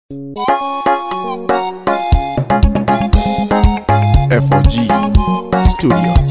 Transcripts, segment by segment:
FOG Studios.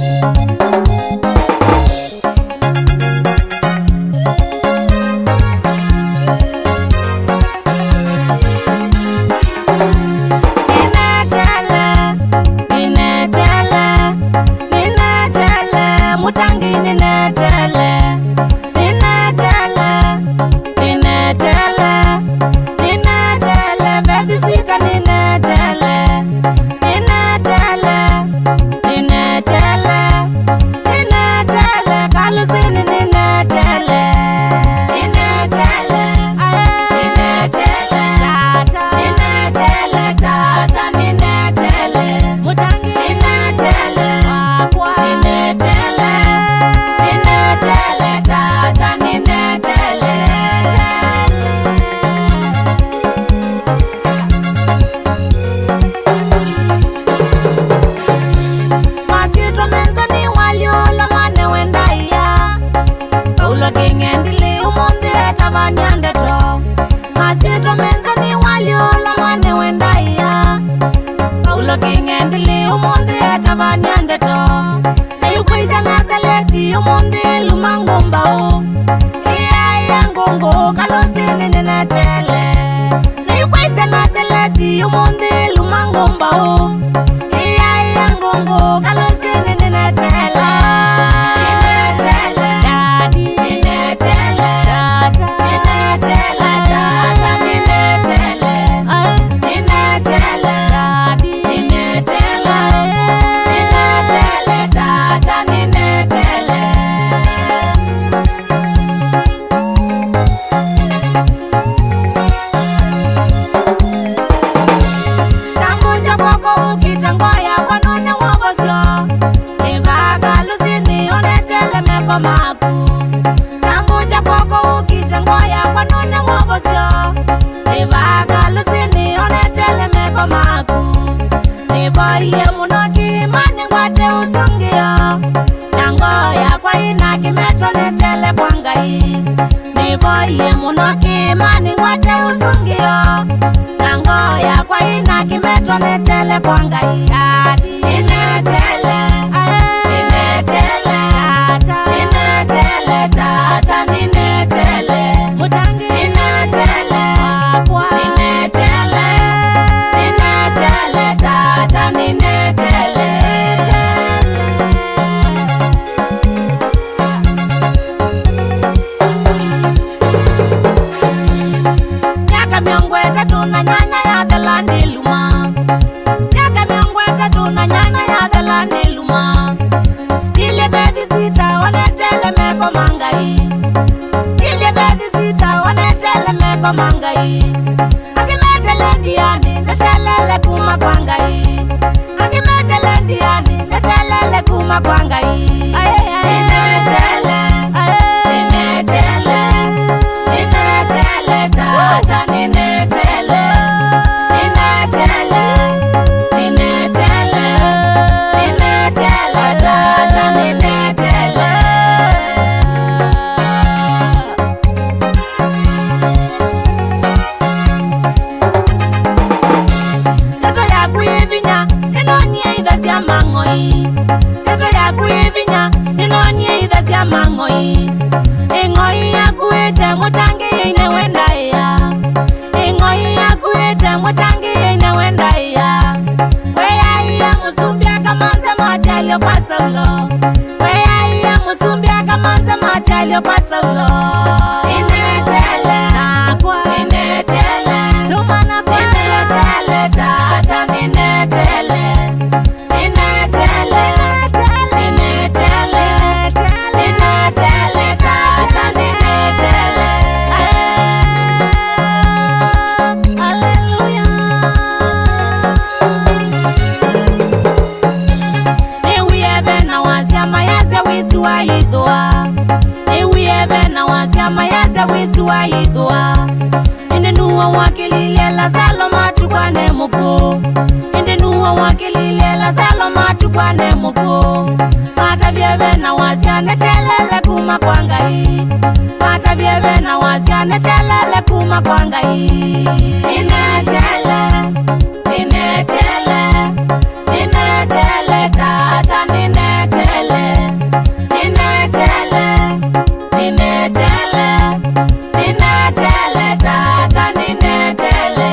Mata vyebe na wasiane telele kuma kwa ngai. mata vieve na wasia netelele kuma kwa Ngai. Ninetele, ninetele, ninetele tata ninetele, ninetele, ninetele, ninetele tata ninetele.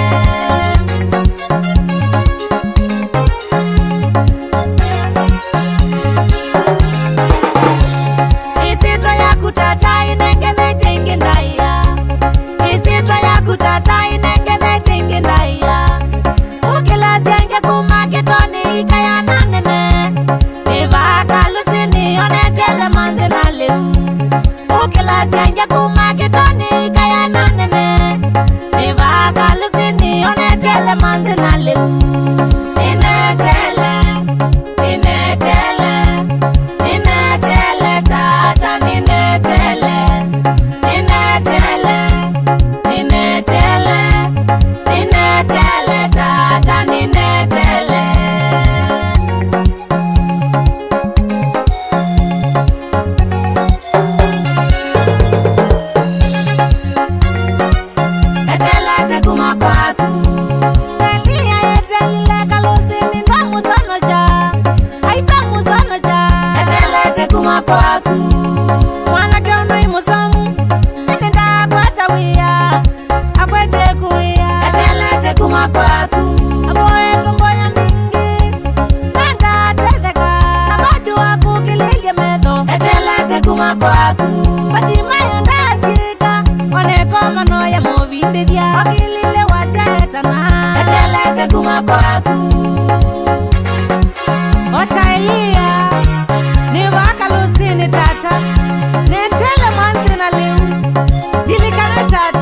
Isitwa ya kutata inengene tingi ndaya, isitwa ya kutata inengene tingi ndaya. Ukila sienge kuma kitoni ikaya nanene, ivaka lusini onetele manzi na leu. Ukila sienge kuma kitoni ikaya nanene, ivaka lusini onetele manzi na leu. Ninetele, ninetele, ninetele tata ninetele, ninetele, ninetele, ninetele tata ninetele. Etelete kuma kwaku Elia etelile kalusini ndamu sono cha Ai ndamu sono cha Etelete kuma kwaku Mwana kiono imusomu Nini nda kwata wia Akwete kuia Etelete kuma kwaku Aboe tumboya mingi Nanda tetheka Nabadu waku kililie medho Etelete kuma kwaku Patimayo ndasika Oneko mano ya movindithia Wakilile wasetana Etelete kuma kwaku Otailia Ni waka lusini tata Netele manzi na leu Dilikane tata